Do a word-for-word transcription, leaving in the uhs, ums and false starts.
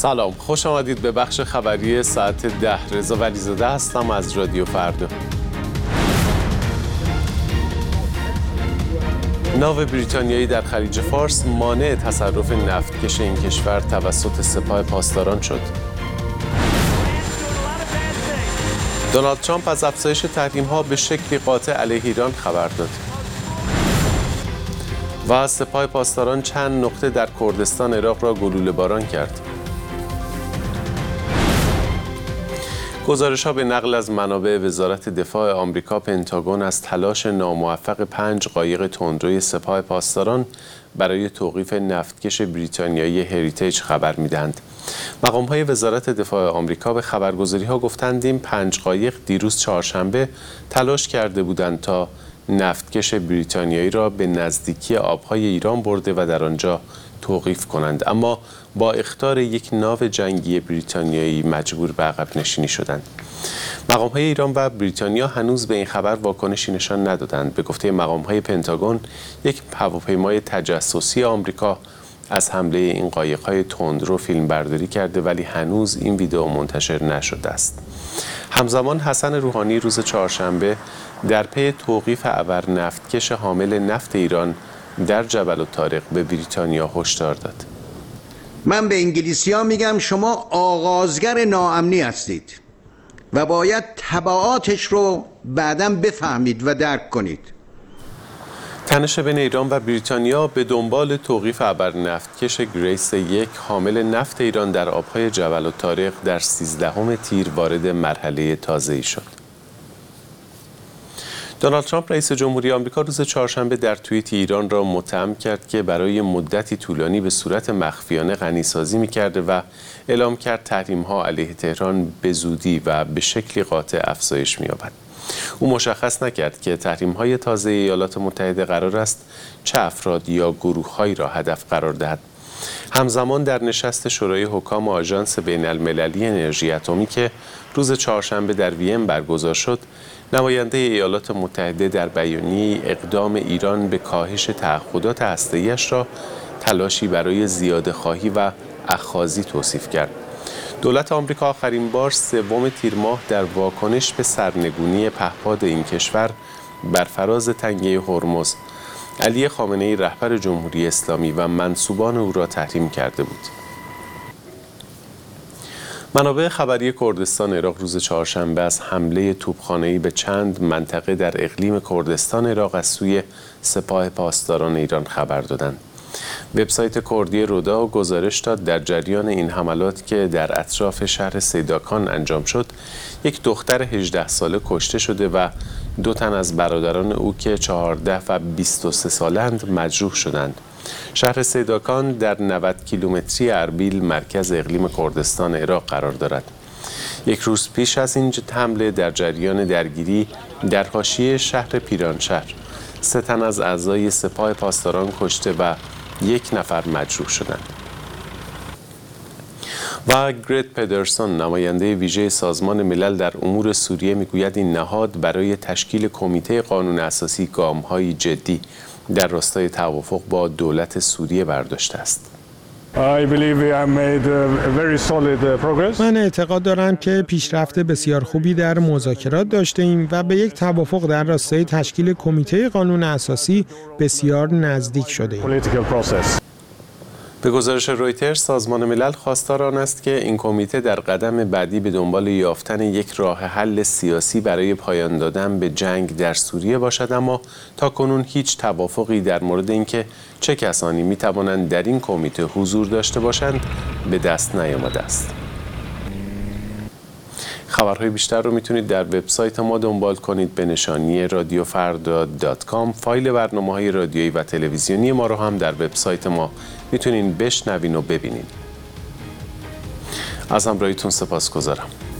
سلام، خوش آمدید به بخش خبری ساعت ده. رضا ولیزاده هستم از رادیو فردا. ناو بریتانیایی در خلیج فارس مانع تصرف نفتکش این کشور توسط سپاه پاسداران شد. دونالد ترامپ از افزایش تحریم‌ها به شکلی قاطع علیه ایران خبر داد. و سپاه پاسداران چند نقطه در کردستان عراق را گلوله باران کرد. گزارش‌ها به نقل از منابع وزارت دفاع آمریکا پنتاگون از تلاش ناموفق پنج قایق تندروی سپاه پاسداران برای توقیف نفتکش بریتانیایی هریتیج خبر می‌دهند. مقام‌های وزارت دفاع آمریکا به خبرگزاری‌ها گفتند این پنج قایق دیروز چهارشنبه تلاش کرده بودند تا نفتکش بریتانیایی را به نزدیکی آب‌های ایران برده و در آنجا توقیف کنند، اما با اخطار یک ناو جنگی بریتانیایی مجبور به عقب نشینی شدند. مقام‌های ایران و بریتانیا هنوز به این خبر واکنشی نشان ندادند. به گفته مقام‌های پنتاگون، یک هواپیمای تجسسی آمریکا از حمله این قایق‌های تندرو فیلم برداری کرده، ولی هنوز این ویدئو منتشر نشده است. همزمان حسن روحانی روز چهارشنبه در پی توقیف ابر نفتکش حامل نفت ایران در جبل الطارق به بریتانیا هشدار داد. من به انگلیسی‌ها میگم شما آغازگر ناامنی هستید و باید تبعاتش رو بعداً بفهمید و درک کنید. تنش بین ایران و بریتانیا به دنبال توقیف ابر نفتکش گریس یک حامل نفت ایران در آبهای جبل الطارق در سیزدهم تیر وارد مرحله تازه‌ای شد. دونالد ترامپ رئیس جمهوری آمریکا روز چهارشنبه در توییت ایران را متهم کرد که برای مدتی طولانی به صورت مخفیانه غنیسازی می‌کرده و اعلام کرد تحریم‌ها علیه تهران به زودی و به شکلی قاطع افزایش می‌یابد. او مشخص نکرد که تحریم‌های تازه ایالات متحده قرار است چه افراد یا گروه‌هایی را هدف قرار دهد. همزمان در نشست شورای حکام آژانس بین‌المللی انرژی اتمی که روز چهارشنبه در وین برگزار شد، نماینده ایالات متحده در بیانیه‌ای اقدام ایران به کاهش تعهدات هسته‌ای‌اش را تلاشی برای زیاده‌خواهی و اخاذی توصیف کرد. دولت آمریکا آخرین بار سوم تیر ماه در واکنش به سرنگونی پهپاد این کشور بر فراز تنگه هرمز، علی خامنه‌ای رهبر جمهوری اسلامی و منسوبان او را تحریم کرده بود. منابع خبری کردستان عراق روز چهارشنبه از حمله توپخانه‌ای به چند منطقه در اقلیم کردستان عراق از سوی سپاه پاسداران ایران خبر دادند. وبسایت کردی رودا گزارش داد در جریان این حملات که در اطراف شهر سیداکان انجام شد، یک دختر هجده ساله کشته شده و دو تن از برادران او که چهارده و بیست و سه سالند مجروح شدند. شهر سیداکان در نود کیلومتری اربیل مرکز اقلیم کردستان عراق قرار دارد. یک روز پیش از این حمله در جریان درگیری در حاشیه شهر پیرانشهر سه تن از اعضای سپاه پاسداران کشته و یک نفر مجروح شدند. و گرت پدرسون نماینده ویژه سازمان ملل در امور سوریه میگوید این نهاد برای تشکیل کمیته قانون اساسی گام‌های جدی در راستای توافق با دولت سوریه برداشته است. من اعتقاد دارم که پیشرفت بسیار خوبی در مذاکرات داشته ایم و به یک توافق در راستای تشکیل کمیته قانون اساسی بسیار نزدیک شده ایم. به گزارش رویترز، سازمان ملل خواستار آن است که این کمیته در قدم بعدی به دنبال یافتن یک راه حل سیاسی برای پایان دادن به جنگ در سوریه باشد، اما تاکنون هیچ توافقی در مورد اینکه چه کسانی می توانند در این کمیته حضور داشته باشند به دست نیامده است. خبرهای بیشتر رو میتونید در وبسایت ما دنبال کنید به نشانی رادیو فردا دات کام. فایل برنامه‌های رادیویی و تلویزیونی ما رو هم در وبسایت ما میتونین بشنوین و ببینین. از همراهیتون سپاسگزارم.